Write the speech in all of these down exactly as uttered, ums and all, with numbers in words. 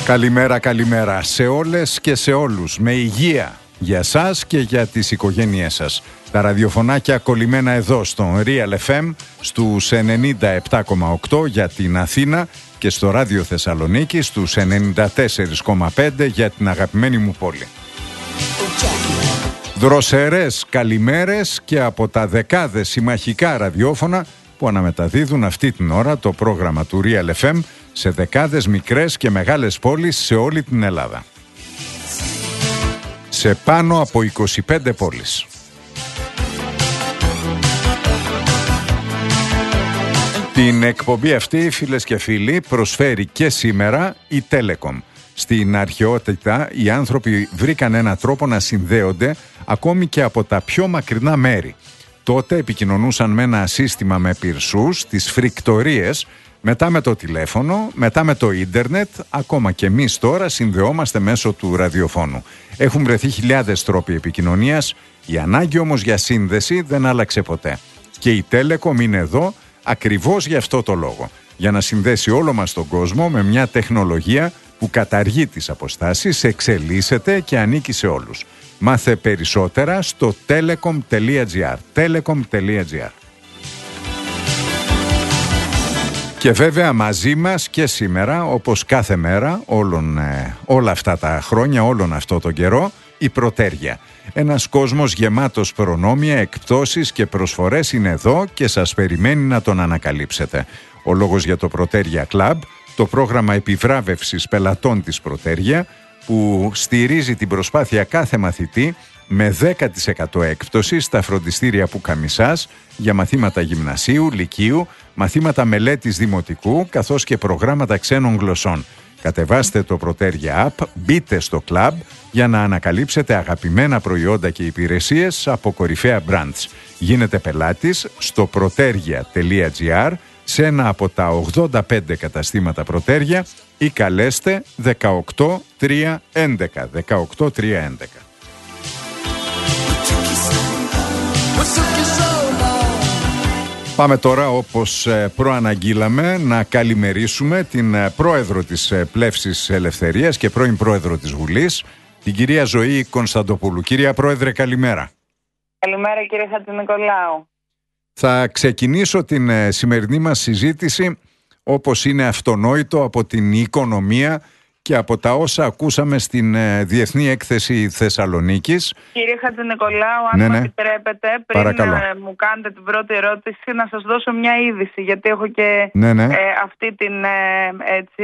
Καλημέρα, καλημέρα σε όλες και σε όλους. Με υγεία για σας και για τις οικογένειές σας. Τα ραδιοφωνάκια κολλημένα εδώ στον Real εφ εμ στους ενενήντα επτά κόμμα οκτώ για την Αθήνα και στο Ράδιο Θεσσαλονίκη στους ενενήντα τέσσερα κόμμα πέντε για την αγαπημένη μου πόλη. Δροσερές καλημέρες και από τα δεκάδες συμμαχικά ραδιόφωνα που αναμεταδίδουν αυτή την ώρα το πρόγραμμα του Real εφ εμ σε δεκάδες μικρές και μεγάλες πόλεις σε όλη την Ελλάδα. Σε πάνω από είκοσι πέντε πόλεις. Την εκπομπή αυτή, φίλες και φίλοι, προσφέρει και σήμερα η Telecom. Στην αρχαιότητα οι άνθρωποι βρήκαν έναν τρόπο να συνδέονται ακόμη και από τα πιο μακρινά μέρη. Τότε επικοινωνούσαν με ένα σύστημα με πυρσούς, τις φρικτορίες, μετά με το τηλέφωνο, μετά με το ίντερνετ, ακόμα και εμείς τώρα συνδεόμαστε μέσω του ραδιοφώνου. Έχουν βρεθεί χιλιάδες τρόποι επικοινωνίας, η ανάγκη όμως για σύνδεση δεν άλλαξε ποτέ. Και η Telecom είναι εδώ ακριβώς γι' αυτό το λόγο, για να συνδέσει όλο μας τον κόσμο με μια τεχνολογία που καταργεί τις αποστάσεις, εξελίσσεται και ανήκει σε όλους. Μάθε περισσότερα στο telecom τελεία gr. telecom τελεία gr. Και βέβαια μαζί μας και σήμερα, όπως κάθε μέρα, όλων, ε, όλα αυτά τα χρόνια, όλον αυτό τον καιρό, η Πρωτέρια. Ένας κόσμος γεμάτος προνόμια, εκπτώσεις και προσφορές είναι εδώ και σας περιμένει να τον ανακαλύψετε. Ο λόγος για το Πρωτέρια Club, το πρόγραμμα επιβράβευσης πελατών της Πρωτέρια, που στηρίζει την προσπάθεια κάθε μαθητή με δέκα τοις εκατό έκπτωση στα φροντιστήρια Πουκαμισάς για μαθήματα γυμνασίου, λυκείου, μαθήματα μελέτης δημοτικού καθώς και προγράμματα ξένων γλωσσών. Κατεβάστε το Πρωτέρια App, μπείτε στο club για να ανακαλύψετε αγαπημένα προϊόντα και υπηρεσίες από κορυφαία brands. Γίνετε πελάτης στο πρωτέρια τελεία gr σε ένα από τα ογδόντα πέντε καταστήματα Πρωτέρια ή καλέστε δεκαοκτώ τριακόσια έντεκα. δεκαοκτώ τριακόσια έντεκα. Πάμε τώρα, όπως προαναγγείλαμε, να καλημερίσουμε την πρόεδρο της Πλεύσης Ελευθερίας και πρώην πρόεδρο της Βουλής, την κυρία Ζωή Κωνσταντοπούλου. Κυρία Πρόεδρε, καλημέρα. Καλημέρα κύριε Χατζηνικολάου. Θα ξεκινήσω την σημερινή μας συζήτηση, όπως είναι αυτονόητο, από την οικονομία και από τα όσα ακούσαμε στην Διεθνή Έκθεση Θεσσαλονίκης. Κύριε Χατζηνικολάου, αν ναι, μου ναι. επιτρέπετε, πριν Παρακαλώ. μου κάνετε την πρώτη ερώτηση, να σας δώσω μια είδηση, γιατί έχω και ναι, ναι. Ε, αυτή την, ε, έτσι,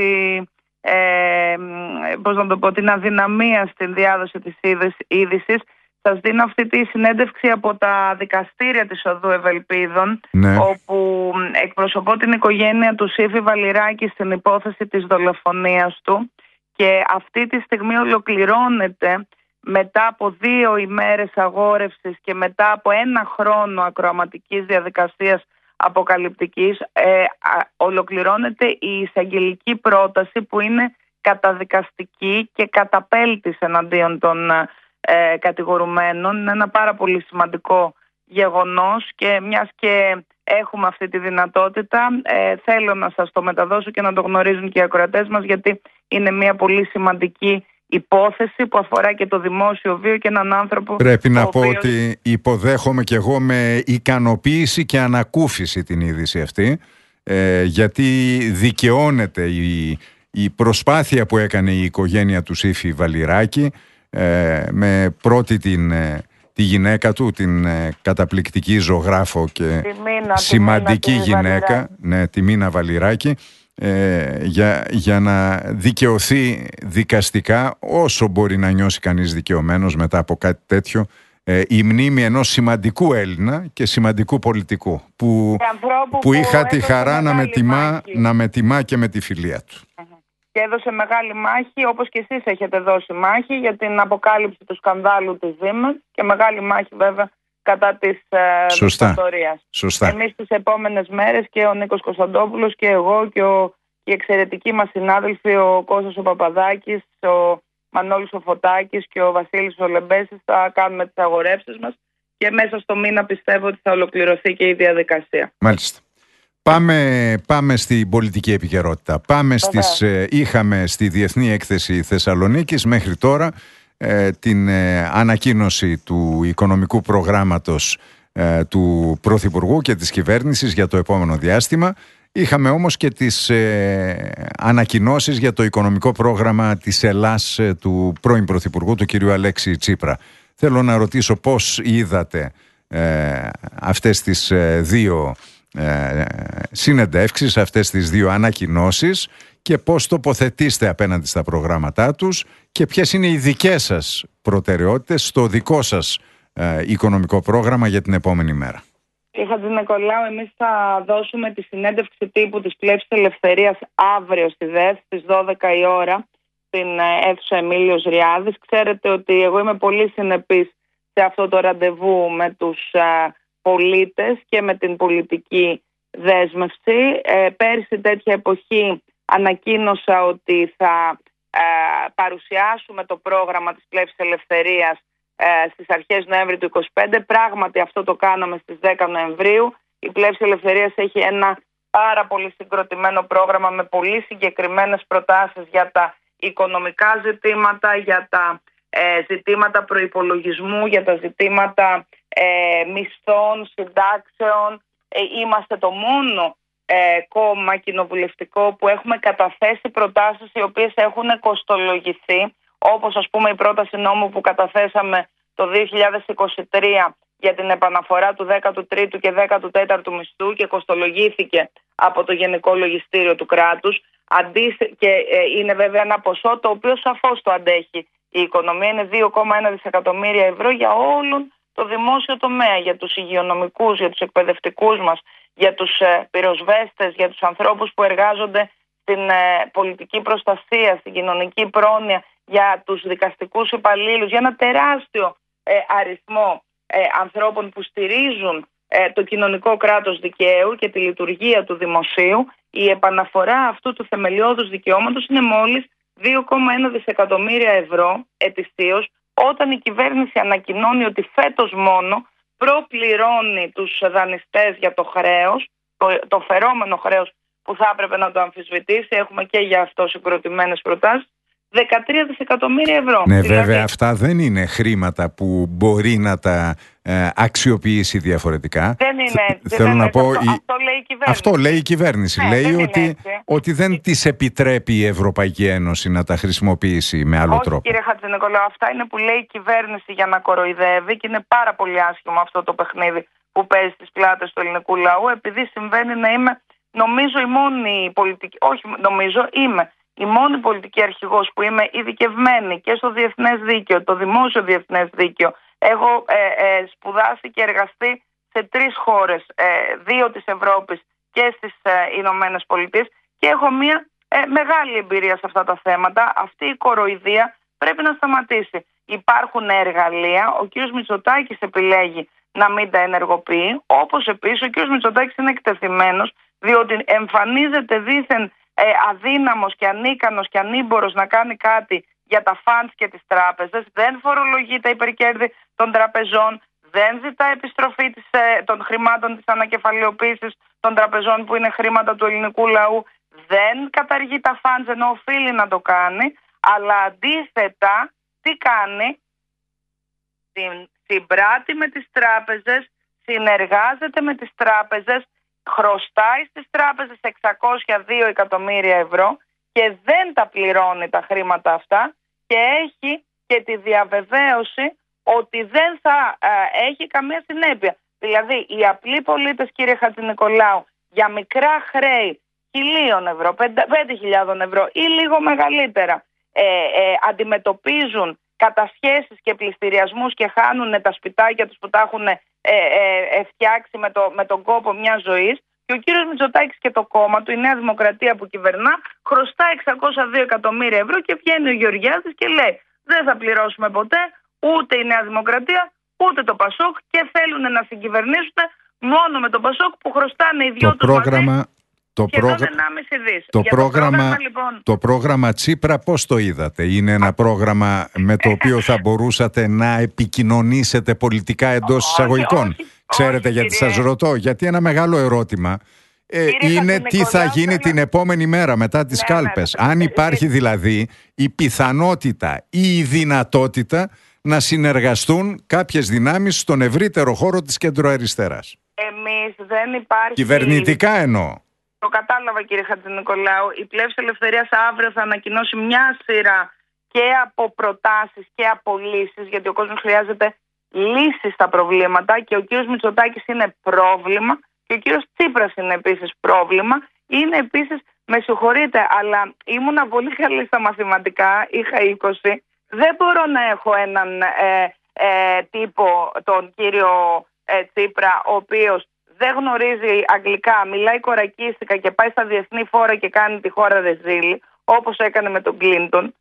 ε, πώς να το πω, την αδυναμία στην διάδοση της είδησης. Σας δίνω αυτή τη συνέντευξη από τα δικαστήρια της Οδού Ευελπίδων, ναι. όπου εκπροσωπώ την οικογένεια του Σύφη Βαλιράκη στην υπόθεση της δολοφονίας του. Και αυτή τη στιγμή ολοκληρώνεται μετά από δύο ημέρες αγόρευσης και μετά από ένα χρόνο ακροαματικής διαδικασίας αποκαλυπτικής, ε, α, ολοκληρώνεται η εισαγγελική πρόταση που είναι καταδικαστική και καταπέλτης εναντίον των ε, κατηγορουμένων. Είναι ένα πάρα πολύ σημαντικό γεγονός και μιας και έχουμε αυτή τη δυνατότητα, ε, θέλω να σας το μεταδώσω και να το γνωρίζουν και οι ακροατές μας, γιατί είναι μια πολύ σημαντική υπόθεση που αφορά και το δημόσιο βίο και έναν άνθρωπο. Πρέπει να πω οποίος... ότι υποδέχομαι και εγώ με ικανοποίηση και ανακούφιση την είδηση αυτή, ε, γιατί δικαιώνεται η, η προσπάθεια που έκανε η οικογένεια του Σύφη Βαλιράκη, ε, με πρώτη την... Ε, τη γυναίκα του, την ε, καταπληκτική ζωγράφο και Μίνα, σημαντική Μίνα, γυναίκα, ναι, τη Μίνα Βαλιράκη, ε, για, για να δικαιωθεί δικαστικά, όσο μπορεί να νιώσει κανείς δικαιωμένος μετά από κάτι τέτοιο, ε, η μνήμη ενός σημαντικού Έλληνα και σημαντικού πολιτικού που, που, που είχα τη χαρά να με, τιμά, να με τιμά και με τη φιλία του. Και έδωσε μεγάλη μάχη, όπως και εσείς έχετε δώσει μάχη, για την αποκάλυψη του σκανδάλου της Siemens και μεγάλη μάχη βέβαια κατά της δικτατορίας. Σωστά. Εμείς τις επόμενες μέρες και ο Νίκος Κωνσταντόπουλος και εγώ και ο, οι εξαιρετικοί μας συνάδελφοι, ο Κώστας ο Παπαδάκης, ο Μανώλης ο Φωτάκης και ο Βασίλης ο Λεμπέσης, θα κάνουμε τις αγορεύσεις μας και μέσα στο μήνα πιστεύω ότι θα ολοκληρωθεί και η διαδικασία. Μάλιστα. Πάμε, πάμε στην πολιτική επικαιρότητα. Πάμε στις, ε, είχαμε στη Διεθνή Έκθεση Θεσσαλονίκης μέχρι τώρα ε, την ε, ανακοίνωση του οικονομικού προγράμματος ε, του Πρωθυπουργού και της κυβέρνησης για το επόμενο διάστημα. Είχαμε όμως και τις ε, ανακοινώσεις για το οικονομικό πρόγραμμα της Ελλάς ε, του πρώην Πρωθυπουργού, του κ. Αλέξη Τσίπρα. Θέλω να ρωτήσω πώς είδατε ε, αυτές τις ε, δύο ε, συνεντεύξεις, αυτές τις δύο ανακοινώσεις και πώς τοποθετήστε απέναντι στα προγράμματά τους και ποιες είναι οι δικές σας προτεραιότητες στο δικό σας ε, οικονομικό πρόγραμμα για την επόμενη μέρα. Κύριε Χατζηνικολάου, εμείς θα δώσουμε τη συνέντευξη τύπου της Πλεύσης Ελευθερίας αύριο στη ΔΕΘ στις δώδεκα η ώρα στην αίθουσα Εμίλιος Ριάδης. Ξέρετε ότι εγώ είμαι πολύ συνεπής σε αυτό το ραντεβού με τους α, πολίτες και με την πολιτική δέσμευση. Ε, πέρσι τέτοια εποχή ανακοίνωσα ότι θα ε, παρουσιάσουμε το πρόγραμμα της Πλεύσης Ελευθερίας ε, στις αρχές Νοέμβρη του είκοσι πέντε. Πράγματι αυτό το κάναμε στις δέκα Νοεμβρίου. Η Πλεύση Ελευθερίας έχει ένα πάρα πολύ συγκροτημένο πρόγραμμα με πολύ συγκεκριμένες προτάσεις για τα οικονομικά ζητήματα, για τα ε, ζητήματα προϋπολογισμού, για τα ζητήματα ε, μισθών, συντάξεων. Ε, είμαστε το μόνο ε, κόμμα κοινοβουλευτικό που έχουμε καταθέσει προτάσεις οι οποίες έχουν κοστολογηθεί, όπως ας πούμε η πρόταση νόμου που καταθέσαμε το δύο χιλιάδες είκοσι τρία για την επαναφορά του δέκατου τρίτου και δέκατου τέταρτου μισθού και κοστολογήθηκε από το Γενικό Λογιστήριο του κράτους. Και είναι βέβαια ένα ποσό το οποίο σαφώς το αντέχει η οικονομία. Είναι δύο κόμμα ένα δισεκατομμύρια ευρώ για όλον το δημόσιο τομέα, για τους υγειονομικούς, για τους εκπαιδευτικούς μας, για τους πυροσβέστες, για τους ανθρώπους που εργάζονται στην πολιτική προστασία, στην κοινωνική πρόνοια, για τους δικαστικούς υπαλλήλους, για ένα τεράστιο αριθμό ανθρώπων που στηρίζουν το κοινωνικό κράτος δικαίου και τη λειτουργία του δημοσίου. Η επαναφορά αυτού του θεμελιώδους δικαιώματος είναι μόλις δύο κόμμα ένα δισεκατομμύρια ευρώ ετησίως, όταν η κυβέρνηση ανακοινώνει ότι φέτος μόνο προπληρώνει τους δανειστές για το χρέος, το, το φερόμενο χρέος που θα έπρεπε να το αμφισβητήσει. Έχουμε και για αυτό συγκροτημένες προτάσεις. δεκατρία δισεκατομμύρια ευρώ. Ναι, δηλαδή, βέβαια αυτά δεν είναι χρήματα που μπορεί να τα ε, αξιοποιήσει διαφορετικά. Δεν είναι έτσι. Θέλω δεν να είναι, πω, αυτό, η... αυτό λέει η κυβέρνηση. Αυτό λέει η κυβέρνηση. Ναι, λέει δεν ότι, ότι δεν της επιτρέπει η Ευρωπαϊκή Ένωση να τα χρησιμοποιήσει με άλλο Όχι, τρόπο. Κύριε Χατζηνικολάου, αυτά είναι που λέει η κυβέρνηση για να κοροϊδεύει και είναι πάρα πολύ άσχημο αυτό το παιχνίδι που παίζει στις πλάτες του ελληνικού λαού, επειδή συμβαίνει να είμαι, νομίζω, η μόνη πολιτική, όχι νομίζω, είμαι η μόνη πολιτική αρχηγός που είμαι ειδικευμένη και στο διεθνές δίκαιο, το δημόσιο διεθνές δίκαιο. Έχω ε, ε, σπουδάσει και εργαστεί σε τρεις χώρες, ε, δύο της Ευρώπης και στις ε, Ηνωμένες Πολιτείες, και έχω μια ε, μεγάλη εμπειρία σε αυτά τα θέματα. Αυτή η κοροϊδία πρέπει να σταματήσει. Υπάρχουν εργαλεία, ο κ. Μητσοτάκης επιλέγει να μην τα ενεργοποιεί, όπως επίσης ο κ. Μητσοτάκης είναι εκτεθειμένος, διότι εμφανίζεται δήθεν Ε, αδύναμος και ανίκανος και ανήμπορος να κάνει κάτι για τα φαντς και τις τράπεζες, δεν φορολογεί τα υπερκέρδη των τραπεζών, δεν ζητά επιστροφή της, ε, των χρημάτων της ανακεφαλαιοποίησης των τραπεζών που είναι χρήματα του ελληνικού λαού, δεν καταργεί τα φαντς ενώ οφείλει να το κάνει, αλλά αντίθετα τι κάνει? Συμπράττει με τις τράπεζες, συνεργάζεται με τις τράπεζες, χρωστάει στις τράπεζες εξακόσια δύο εκατομμύρια ευρώ και δεν τα πληρώνει τα χρήματα αυτά και έχει και τη διαβεβαίωση ότι δεν θα ε, έχει καμία συνέπεια. Δηλαδή οι απλοί πολίτες, κύριε Χατζηνικολάου, για μικρά χρέη χιλίων ευρώ, πέντε χιλιάδες ευρώ ή λίγο μεγαλύτερα ε, ε, αντιμετωπίζουν κατασχέσεις και πληστηριασμούς και χάνουν τα σπιτάκια τους που τα έχουν ε, ε, φτιάξει με, το, με τον κόπο μιας ζωής, και ο κύριος Μητσοτάκης και το κόμμα του, η Νέα Δημοκρατία που κυβερνά, χρωστά εξακόσια δύο εκατομμύρια ευρώ και βγαίνει ο Γεωργιάδης και λέει δεν θα πληρώσουμε ποτέ ούτε η Νέα Δημοκρατία ούτε το Πασόκ και θέλουν να συγκυβερνήσουν μόνο με το Πασόκ που χρωστάνε οι δυο τους πρόγραμμα... μαζί. Το, πρόγρα... το, πρόγραμμα... το, πρόγραμμα, λοιπόν... το πρόγραμμα Τσίπρα πώς το είδατε? Είναι ένα πρόγραμμα με το οποίο θα μπορούσατε να επικοινωνήσετε πολιτικά εντός εισαγωγικών? Όχι, Ξέρετε όχι, γιατί κύριε. σας ρωτώ? Γιατί ένα μεγάλο ερώτημα Ε, είναι τι θα γίνει την επόμενη μέρα μετά τις ναι, κάλπες. Ναι, ναι, Αν υπάρχει δηλαδή η πιθανότητα ή η δυνατότητα να συνεργαστούν κάποιες δυνάμεις στον ευρύτερο χώρο της κεντροαριστεράς. Εμείς δεν υπάρχει... Κυβερνητικά εννοώ. Το κατάλαβα, κύριε Χατζηνικολάου. Η Πλεύση Ελευθερίας αύριο θα ανακοινώσει μια σειρά και από προτάσεις και από λύσεις, γιατί ο κόσμος χρειάζεται λύσεις στα προβλήματα και ο κύριος Μητσοτάκης είναι πρόβλημα και ο κύριος Τσίπρας είναι επίσης πρόβλημα. Είναι επίσης, με συγχωρείτε, αλλά ήμουνα πολύ καλή στα μαθηματικά, είχα είκοσι. Δεν μπορώ να έχω έναν ε, ε, τύπο, τον κύριο ε, Τσίπρα, ο οποίος δεν γνωρίζει αγγλικά, μιλάει κορακίστικα και πάει στα διεθνή φόρα και κάνει τη χώρα ρεζίλη, όπως έκανε με τον Κλίντον.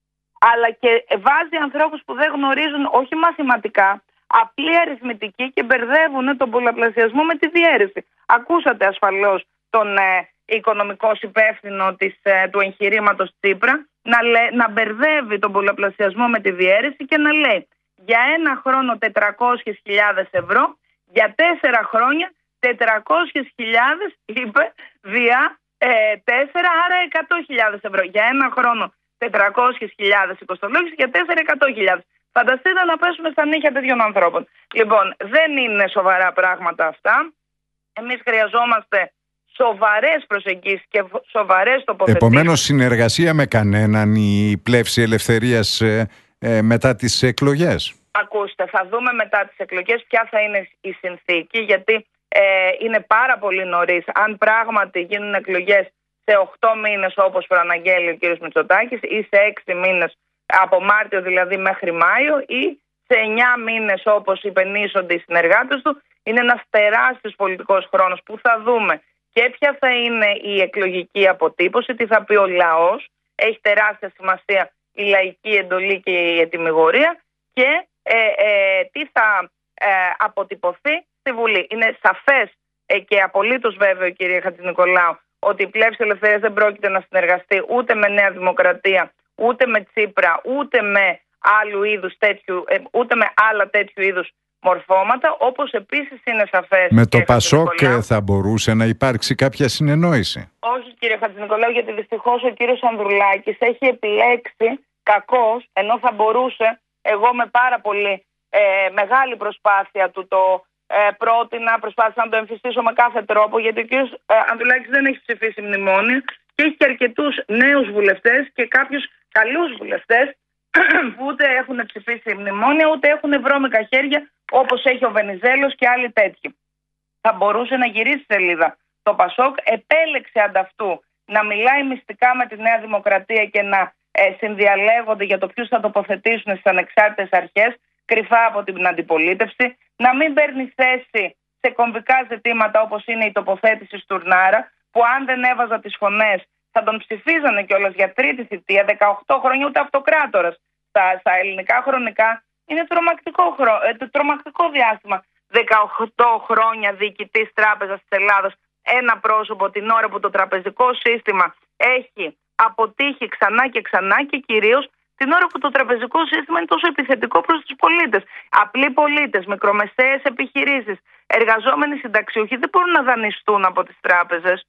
Αλλά και βάζει ανθρώπους που δεν γνωρίζουν όχι μαθηματικά, απλή αριθμητική και μπερδεύουν τον πολλαπλασιασμό με τη διαίρεση. Ακούσατε ασφαλώς τον ε, οικονομικό υπεύθυνο της, ε, του εγχειρήματος Τσίπρα να, λέ, να μπερδεύει τον πολλαπλασιασμό με τη διαίρεση και να λέει για ένα χρόνο τετρακόσιες χιλιάδες ευρώ, για τέσσερα χρόνια τετρακόσιες χιλιάδες, είπε, δια ε, τέσσερα, άρα εκατό χιλιάδες ευρώ. Για ένα χρόνο τετρακόσιες χιλιάδες οικοστολόγηση, για τέσσερα εκατό χιλιάδες. Φανταστείτε να πέσουμε στα νύχια τέτοιων ανθρώπων. Λοιπόν, δεν είναι σοβαρά πράγματα αυτά. Εμείς χρειαζόμαστε σοβαρές προσεγγίσεις και σοβαρές τοποθετήσεις. Επομένως, συνεργασία με κανέναν η Πλεύση Ελευθερίας ε, ε, μετά τις εκλογές. Ακούστε, θα δούμε μετά τις εκλογές ποια θα είναι η συνθήκη, γιατί ε, είναι πάρα πολύ νωρίς. Αν πράγματι γίνουν εκλογές σε οκτώ μήνες όπως προαναγγέλει ο κ. Μητσοτάκης ή σε έξι μήνες, από Μάρτιο δηλαδή μέχρι Μάιο, ή σε εννιά μήνες όπως υπενήσονται οι συνεργάτες του, είναι ένας τεράστιος πολιτικός χρόνος που θα δούμε και ποια θα είναι η εκλογική αποτύπωση, τι θα πει ο λαός, έχει τεράστια σημασία η λαϊκή εντολή και η ετυμηγορία, και ε, ε, τι θα ε, αποτυπωθεί στη Βουλή. Είναι σαφές ε, και απολύτως βέβαιο, κύριε Χατζηνικολάου, ότι η Πλεύση Ελευθερίας δεν πρόκειται να συνεργαστεί ούτε με Νέα Δημοκρατία, ούτε με Τσίπρα, ούτε με, άλλου είδους τέτοιου, ε, ούτε με άλλα τέτοιου είδους μορφώματα, όπως επίσης είναι σαφές. Με το Πασόκ θα μπορούσε να υπάρξει κάποια συνεννόηση? Όχι, κύριε Χατζηνικολάου, γιατί δυστυχώς ο κύριος Ανδρουλάκης έχει επιλέξει κακώς, ενώ θα μπορούσε, εγώ με πάρα πολύ ε, μεγάλη προσπάθεια του το ε, πρότεινα, προσπάθησα να το εμφυστήσω με κάθε τρόπο, γιατί ο κύριος ε, Ανδρουλάκης δεν έχει ψηφίσει μνημόνιο και έχει και αρκετούς νέους βουλευτές και κάποιους καλούς βουλευτές που ούτε έχουν ψηφίσει μνημόνια, ούτε έχουν βρώμικα χέρια, όπως έχει ο Βενιζέλος και άλλοι τέτοιοι. Θα μπορούσε να γυρίσει σελίδα. Το Πασόκ επέλεξε ανταυτού να μιλάει μυστικά με τη Νέα Δημοκρατία και να ε, συνδιαλέγονται για το ποιους θα τοποθετήσουν στις ανεξάρτητες αρχές, κρυφά από την αντιπολίτευση, να μην παίρνει θέση σε κομβικά ζητήματα όπως είναι η τοποθέτηση Στουρνάρα, που αν δεν έβαζα τις φωνές θα τον ψηφίζανε κιόλας για τρίτη θητεία, δεκαοκτώ χρόνια, ούτε αυτοκράτορας. Στα, στα ελληνικά χρονικά είναι τρομακτικό, χρο, ε, τρομακτικό διάστημα. δεκαοκτώ χρόνια διοικητής Τράπεζας της Ελλάδας, ένα πρόσωπο, την ώρα που το τραπεζικό σύστημα έχει αποτύχει ξανά και ξανά, και κυρίως την ώρα που το τραπεζικό σύστημα είναι τόσο επιθετικό προς τους πολίτες. Απλοί πολίτες, μικρομεσαίες επιχειρήσεις, εργαζόμενοι συνταξιούχοι δεν μπορούν να δανειστούν από τις τράπεζες.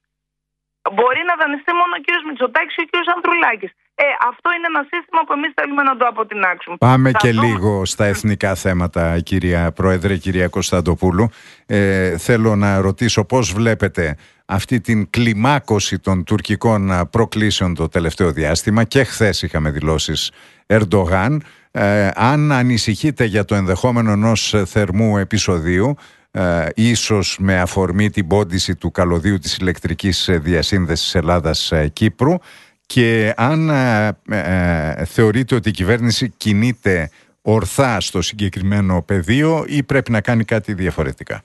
Μπορεί να δανειστεί μόνο ο κύριος Μητσοτάκης και ο κύριος Ανδρουλάκης. Ε, αυτό είναι ένα σύστημα που εμείς θέλουμε να το αποτινάξουμε. Πάμε θα και δούμε λίγο στα εθνικά θέματα, κυρία Πρόεδρε, κυρία Κωνσταντοπούλου. Ε, θέλω να ρωτήσω πώς βλέπετε αυτή την κλιμάκωση των τουρκικών προκλήσεων το τελευταίο διάστημα, και χθες είχαμε δηλώσεις Ερντογάν. Ε, αν ανησυχείτε για το ενδεχόμενο ενός θερμού επεισοδίου, Ε, ίσως με αφορμή την πόντιση του καλωδίου της ηλεκτρικής διασύνδεσης Ελλάδας-Κύπρου, και αν ε, ε, θεωρείτε ότι η κυβέρνηση κινείται ορθά στο συγκεκριμένο πεδίο ή πρέπει να κάνει κάτι διαφορετικά.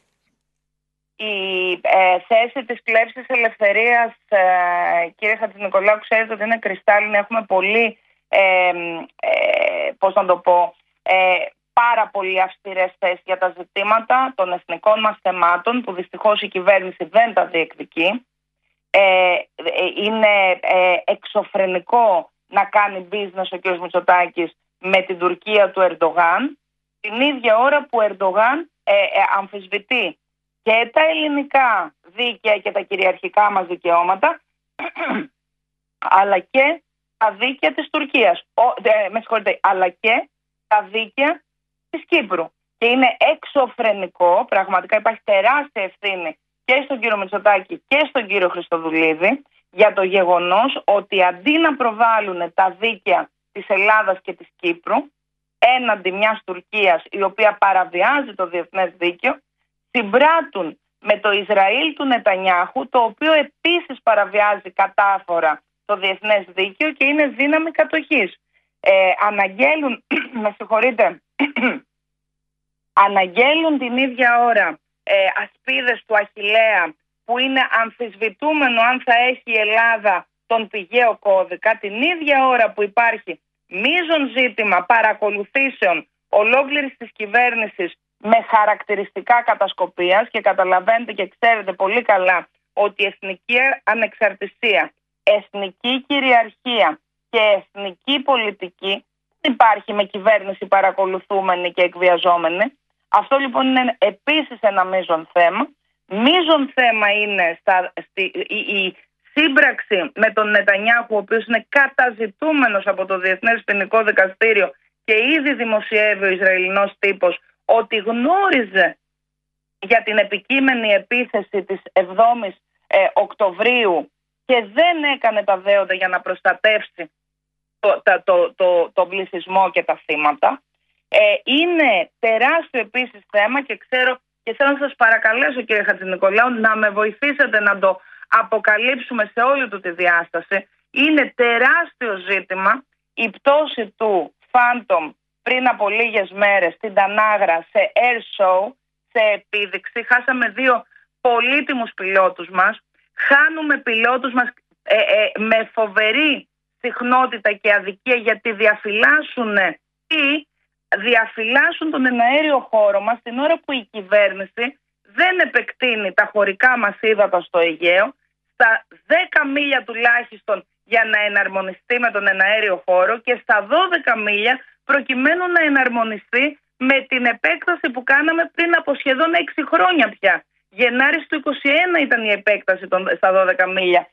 Η ε, θέση της Πλεύσης Ελευθερίας, ε, κύριε Χατζηνικολάου, ξέρετε ότι είναι κρυστάλλινη. Έχουμε πολύ, ε, ε, πώς να το πω, ε, πάρα πολύ αυστηρές θέσεις για τα ζητήματα των εθνικών μας θεμάτων, που δυστυχώς η κυβέρνηση δεν τα διεκδικεί. Ε, είναι ε, εξωφρενικό να κάνει business ο κ. Μητσοτάκης με την Τουρκία του Ερντογάν, την ίδια ώρα που ο Ερντογάν ε, ε, αμφισβητεί και τα ελληνικά δίκαια και τα κυριαρχικά μας δικαιώματα, αλλά και τα δίκαια της Τουρκίας, ο, ε, με συγχωρείτε, αλλά και τα δίκαια της Κύπρου. Και είναι εξωφρενικό, πραγματικά υπάρχει τεράστια ευθύνη και στον κύριο Μητσοτάκη και στον κύριο Χριστοδουλίδη για το γεγονός ότι αντί να προβάλλουν τα δίκαια της Ελλάδας και της Κύπρου έναντι μιας Τουρκίας η οποία παραβιάζει το διεθνές δίκαιο, συμπράττουν με το Ισραήλ του Νετανιάχου, το οποίο επίσης παραβιάζει κατάφορα το διεθνές δίκαιο και είναι δύναμη κατοχής. Ε, αναγγέλουν, με συγχωρείτε, αναγγέλουν την ίδια ώρα ε, ασπίδες του Αχιλλέα, που είναι αμφισβητούμενο αν θα έχει η Ελλάδα τον πηγαίο κώδικα, την ίδια ώρα που υπάρχει μείζον ζήτημα παρακολουθήσεων ολόκληρης της κυβέρνησης με χαρακτηριστικά κατασκοπίας, και καταλαβαίνετε και ξέρετε πολύ καλά ότι η εθνική ανεξαρτησία, εθνική κυριαρχία και εθνική πολιτική δεν υπάρχει με κυβέρνηση παρακολουθούμενη και εκβιαζόμενη. Αυτό λοιπόν είναι επίσης ένα μείζον θέμα. Μείζον θέμα είναι στα, στη, η, η σύμπραξη με τον Νετανιάχου, ο οποίος είναι καταζητούμενος από το Διεθνές Ποινικό Δικαστήριο και ήδη δημοσιεύει ο Ισραηλινός τύπος ότι γνώριζε για την επικείμενη επίθεση της εβδόμης ε, Οκτωβρίου και δεν έκανε τα δέοντα για να προστατεύσει το, το, το, το, το πληθυσμό και τα θύματα. Ε, είναι τεράστιο επίσης θέμα και ξέρω και θέλω να σας παρακαλέσω, κύριε Χατζηνικολάου, να με βοηθήσετε να το αποκαλύψουμε σε όλη του τη διάσταση. Είναι τεράστιο ζήτημα η πτώση του Phantom πριν από λίγες μέρες στην Τανάγρα σε air show, σε επίδειξη. Χάσαμε δύο πολύτιμους πιλότους μας. Χάνουμε πιλότους μας ε, ε, με φοβερή συχνότητα και αδικία, γιατί διαφυλάσσουν ή διαφυλάσσουν τον εναέριο χώρο μας την ώρα που η κυβέρνηση δεν επεκτείνει τα χωρικά μας ύδατα στο Αιγαίο στα δέκα μίλια τουλάχιστον για να εναρμονιστεί με τον εναέριο χώρο και στα δώδεκα μίλια προκειμένου να εναρμονιστεί με την επέκταση που κάναμε πριν από σχεδόν έξι χρόνια πια. Γενάρης του είκοσι ένα ήταν η επέκταση των, στα δώδεκα μίλια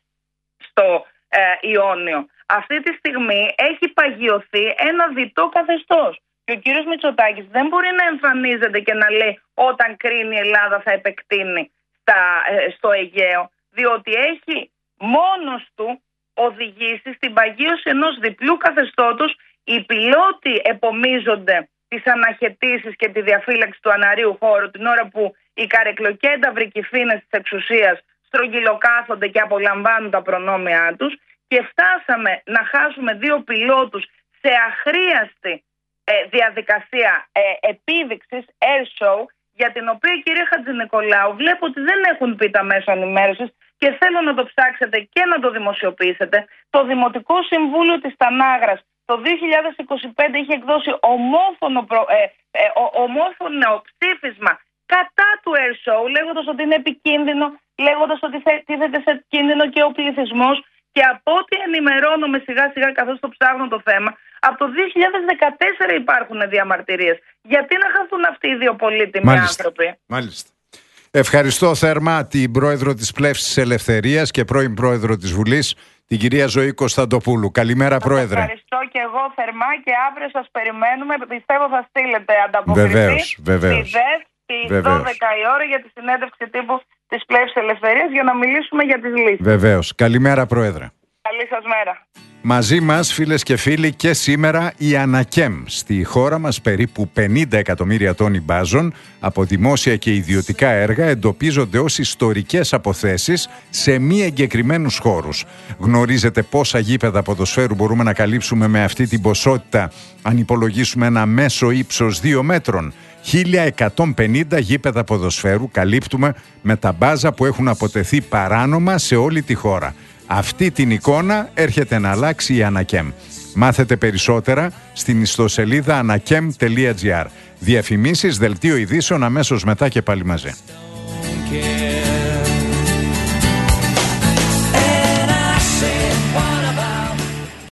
στο ε, Ιόνιο. Αυτή τη στιγμή έχει παγιωθεί ένα διτό καθεστώς. Και ο κύριος Μητσοτάκης δεν μπορεί να εμφανίζεται και να λέει όταν κρίνει η Ελλάδα θα επεκτείνει στα, ε, στο Αιγαίο, διότι έχει μόνος του οδηγήσει στην παγίωση ενός διπλού καθεστώτος. Οι πιλότοι επομίζονται τις αναχαιτήσεις και τη διαφύλαξη του αναρίου χώρου την ώρα που οι καρεκλοκένταυροι κυφήνες της εξουσίας στρογγυλοκάθονται και απολαμβάνουν τα προνόμια τους, και φτάσαμε να χάσουμε δύο πιλότους σε αχρίαστη ε, διαδικασία ε, επίδειξης air show, για την οποία, κύριε Χατζηνικολάου, βλέπω ότι δεν έχουν πει τα μέσα ενημέρωσης και θέλω να το ψάξετε και να το δημοσιοποιήσετε. Το Δημοτικό Συμβούλιο της Τανάγρας το δύο χιλιάδες είκοσι πέντε είχε εκδώσει ομόφωνο, προ, ε, ε, ομόφωνο ψήφισμα κατά του air show, λέγοντας ότι είναι επικίνδυνο, λέγοντας ότι τίθεται σε κίνδυνο και ο πληθυσμός. Και από ό,τι ενημερώνομαι σιγά σιγά καθώς το ψάχνω το θέμα, από το δύο χιλιάδες δεκατέσσερα υπάρχουν διαμαρτυρίες. Γιατί να χαθούν αυτοί οι δύο πολύτιμοι Μάλιστα. άνθρωποι? Μάλιστα. Ευχαριστώ θερμά την πρόεδρο της Πλεύσης Ελευθερίας και πρώην πρόεδρο της Βουλής, την κυρία Ζωή Κωνσταντοπούλου. Καλημέρα, σας πρόεδρε. Ευχαριστώ και εγώ θερμά και αύριο σας περιμένουμε. Πιστεύω θα στείλετε ανταποκριθεί. Βεβαίως, βεβαίως. Στις δώδεκα η ώρα για τη συνέντευξη τύπου της Πλεύσης Ελευθερίας για να μιλήσουμε για τις λύσεις. Βεβαίως. Καλημέρα, πρόεδρε. Καλή σας μέρα. Μαζί μας, φίλες και φίλοι, και σήμερα η Ανακέμ. Στη χώρα μας περίπου πενήντα εκατομμύρια τόνοι μπάζων από δημόσια και ιδιωτικά έργα εντοπίζονται ως ιστορικές αποθέσεις σε μη εγκεκριμένους χώρους. Γνωρίζετε πόσα γήπεδα ποδοσφαίρου μπορούμε να καλύψουμε με αυτή την ποσότητα αν υπολογίσουμε ένα μέσο ύψος δύο μέτρων? χίλια εκατόν πενήντα γήπεδα ποδοσφαίρου καλύπτουμε με τα μπάζα που έχουν αποτεθεί παράνομα σε όλη τη χώρα. Αυτή την εικόνα έρχεται να αλλάξει η Ανακέμ. Μάθετε περισσότερα στην ιστοσελίδα ανακέμ τελεία τζι άρ. Διαφημίσεις, δελτίο ειδήσεων αμέσως μετά και πάλι μαζί.